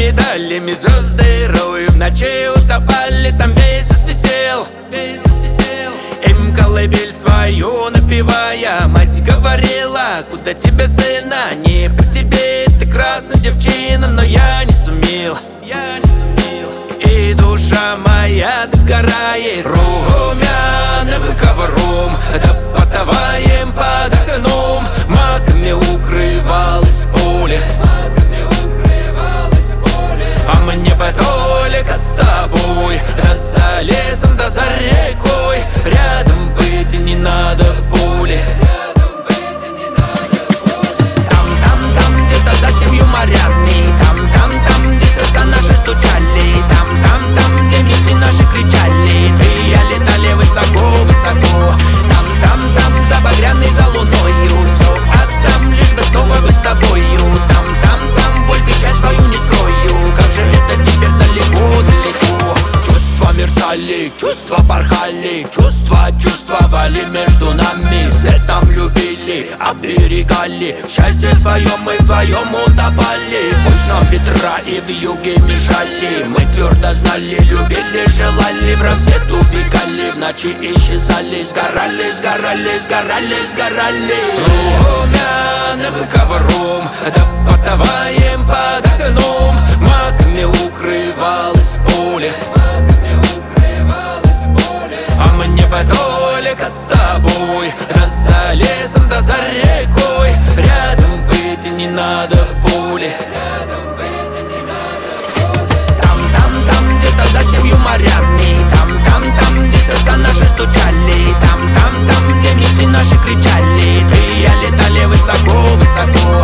медалями звезды роем, в ночи утопали, там месяц висел. Им колыбель свою напевая, мать говорила: куда тебе, сына, не при тебе, ты красная девчина. Но я не сумел, и душа моя догорает румяным ковром, да потоваем под окном. Маками укрывалось поле, а мне бы только с тобой, да за лесом, да за рекой. Рядом быть и не надо боли. Там, где-то за 7 морями, там, где сердца наши стучали, там, где мечты наши кричали, ты и я летали высоко. Там, за багряной, за луною, все отдам, лишь бы снова быть с тобою. Там, боль, печаль свою не скрою, как же это теперь далеко. Чувства мерцали, чувства порхали, чувствовали между нами. Светом любили, оберегали, счастье свое мы вдвоем утопали. Пусть нам ветра и вьюги мешали, мы твердо знали, любили, желали, в рассвет убегали, в ночи исчезали, сгорали. Румяным ковром, да потоваем под окном. Маками укрывалось поле, а мне бы только с тобой, да за лесом, да за рекой. Рядом быть и не надо боли. Там, где-то за 7 морями, там, где сердца наши стучали, там, где мечты наши кричали, ты и я летали высоко.